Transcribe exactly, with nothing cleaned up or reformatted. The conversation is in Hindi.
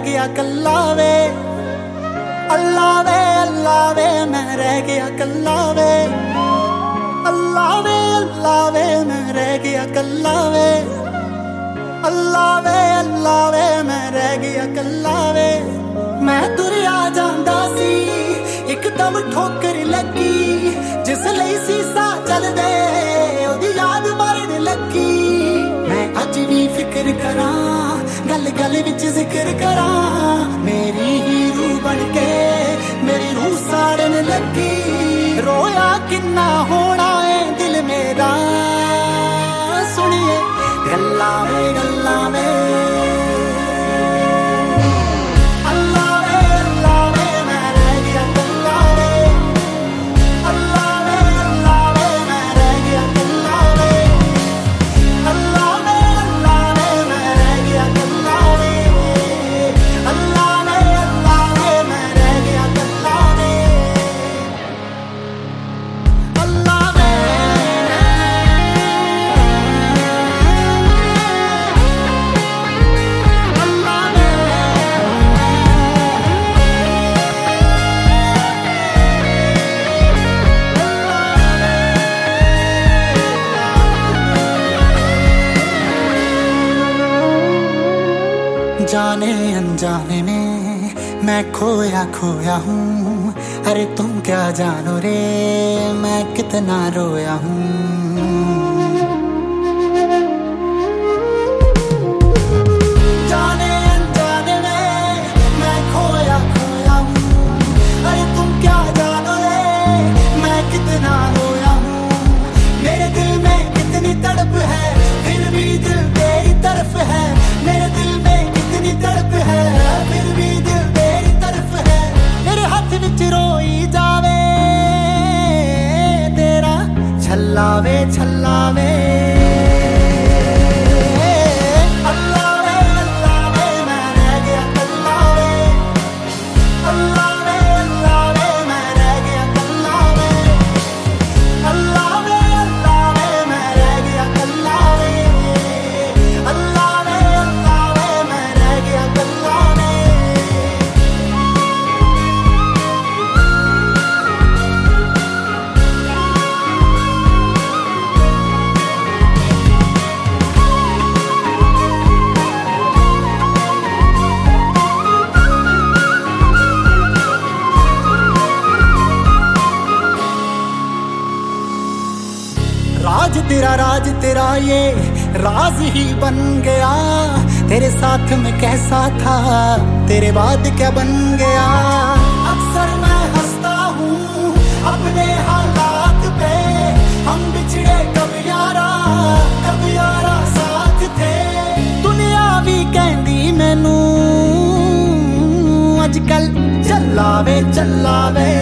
गया कल्ला वे। अल्लाह वे अल्लाह वे मैं रह गया कल्ला वे। अल्लाह वे अल्लाह वे मैं रह गया कल्ला वे। अल्लाह वे अल्लाह वे मैं रह गया कल्ला वे। मैं तुरिया जांदा सी एकदम ठोकर लगी, जिस लई सीसा चल दे ओदी याद मारन लगी। मैं अज भी फिक्र करा गल गल विच जिक्र करा, मेरी ही रूह बन के मेरी रूह साड़न लगी। रोया किन्ना होना है दिल मेरा, सुनिए गल्ला वे गल्ला वे। जाने अनजाने में मैं खोया खोया हूँ, अरे तुम क्या जानो रे मैं कितना रोया हूँ। जाने अनजाने में मैं खोया खोया हूँ, अरे तुम क्या जानो रे मैं कितना रोया हूँ। मेरे दिल में कितनी तड़प है फिर भी दिल तेरी तरफ है। मेरे दिल में तड़प है फिर भी दिल तेरी तरफ है। मेरे हाथ विच रोई जावे तेरा छल्लावे छल्लावे। राज तेरा राज तेरा ये राज ही बन गया। तेरे साथ में कैसा था तेरे बाद क्या बन गया। अक्सर मैं हंसता हूँ अपने हालात पे, हम बिछड़े कब यारा कब यारा साथ थे। दुनिया भी कहती मैनू अजकल चलावे चलावे।